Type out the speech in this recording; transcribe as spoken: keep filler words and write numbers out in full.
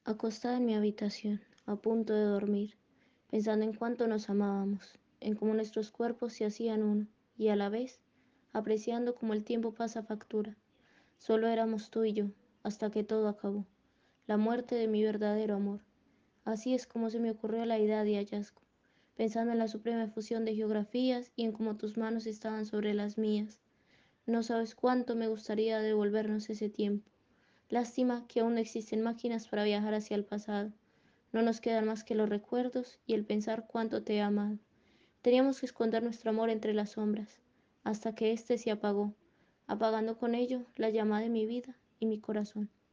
Acostada en mi habitación, a punto de dormir, pensando en cuánto nos amábamos, en cómo nuestros cuerpos se hacían uno, y a la vez, apreciando cómo el tiempo pasa factura. Solo éramos tú y yo, hasta que todo acabó. La muerte de mi verdadero amor. Así es como se me ocurrió la idea de hallazgo, pensando en la suprema fusión de geografías y en cómo tus manos estaban sobre las mías. No sabes cuánto me gustaría devolvernos ese tiempo. Lástima que aún no existen máquinas para viajar hacia el pasado. No nos quedan más que los recuerdos y el pensar cuánto te he amado. Teníamos que esconder nuestro amor entre las sombras, hasta que éste se apagó, apagando con ello la llama de mi vida y mi corazón.